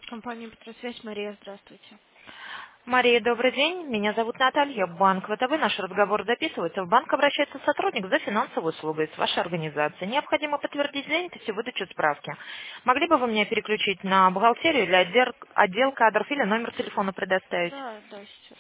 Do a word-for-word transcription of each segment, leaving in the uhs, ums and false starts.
Компания «Петросвязь», Мария, здравствуйте. Мария, добрый день. Меня зовут Наталья. Банк ВТБ. Наш разговор записывается. В банк обращается сотрудник за финансовой услугой с вашей организации. Необходимо подтвердить занятость и выдачу справки. Могли бы вы меня переключить на бухгалтерию или отдел, отдел кадров или номер телефона предоставить? Да, да, сейчас.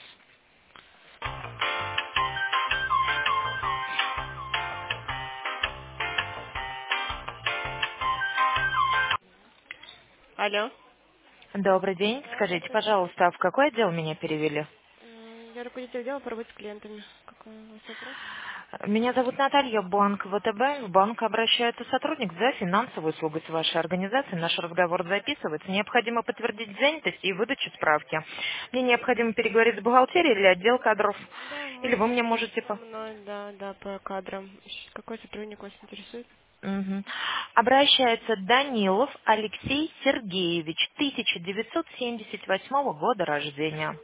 Алло. Добрый день. Да, Скажите, добрый день. пожалуйста, а в какой отдел меня перевели? М, Я руководитель отдела по работе с клиентами. Какой у вас вопрос? Меня зовут Наталья, банк ВТБ. В банк обращается сотрудник за финансовой услугой с вашей организацией. Наш разговор записывается. Необходимо подтвердить занятость и выдачу справки. Мне необходимо переговорить с бухгалтерией или отдел кадров. Да, Или вы можете мне говорить можете... со по- мной, да, да, по кадрам. Щ- Какой сотрудник вас интересует? Мгм. Обращается Данилов Алексей Сергеевич, тысяча девятьсот семьдесят восьмого года рождения.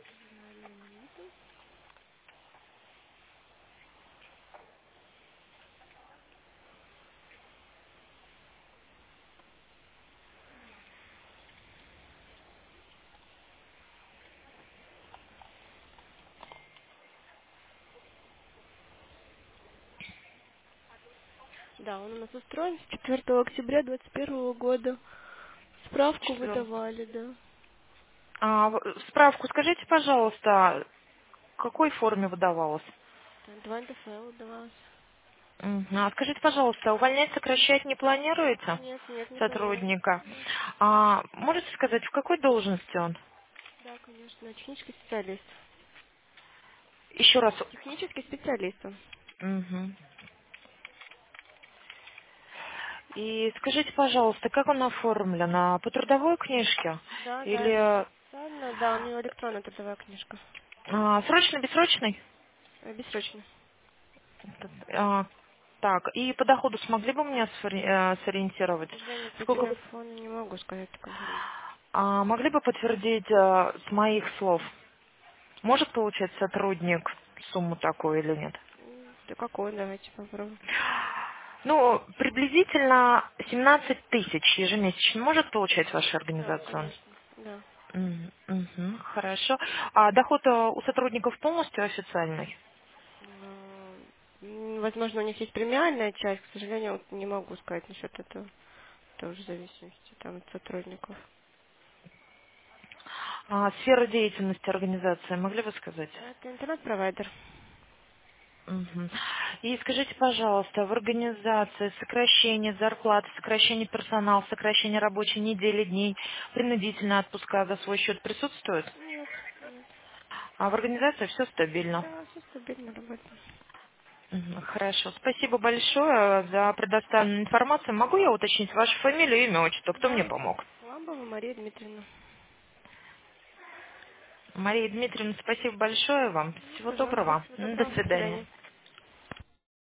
Да, он у нас устроен с четвёртого октября двадцать первого года. Справку Четвёр- выдавали, да. А, в- справку скажите, пожалуйста, в какой форме выдавалась? Там два эн дэ эф выдавалось. Мгм. А скажите, пожалуйста, увольнять, сокращать не планируете Нет, нет, не планирую. сотрудника? Нет. А, можете сказать, в какой должности он? Да, конечно, технический специалист. Еще раз. Технический специалист он. Мгм. И скажите, пожалуйста, как он оформлен? А, По трудовой книжке? Да, да, Или официально, да, у него электронная трудовая книжка. а, срочно, бессрочный? Э, Бессрочно. А, так, и по доходу смогли бы меня сфори- э, К сориентировать? сожалению, по Сколько? телефону не могу сказать такую информацию. А, могли бы подтвердить э, с моих слов? Может получать сотрудник сумму такую или нет? М, Да какой, давайте попробуем. Ну, приблизительно семнадцать тысяч ежемесячно может получать ваша Да, организация? конечно, да. Мгм, мгм, хорошо. А доход э, у сотрудников полностью официальный? М, м, Возможно, у них есть премиальная часть, к сожалению, вот не могу сказать насчет этого. Тоже в зависимости там от сотрудников. А, сфера деятельности организации, могли бы сказать? Это интернет-провайдер. Мгм. И скажите, пожалуйста, в организации сокращение зарплаты, сокращение персонала, сокращение рабочей недели, дней, принудительно отпуска за свой счет присутствует? Нет, нет. А в организации все стабильно. Да, все стабильно работает. Мгм, хорошо. Спасибо большое за предоставленную информацию. Могу я уточнить вашу фамилию, имя, отчество? Кто мне Да, помог? Ламбова Мария Дмитриевна. Мария Дмитриевна, спасибо большое вам. Ну, Всего пожалуйста, доброго. всего До доброго, до свидания. свидания.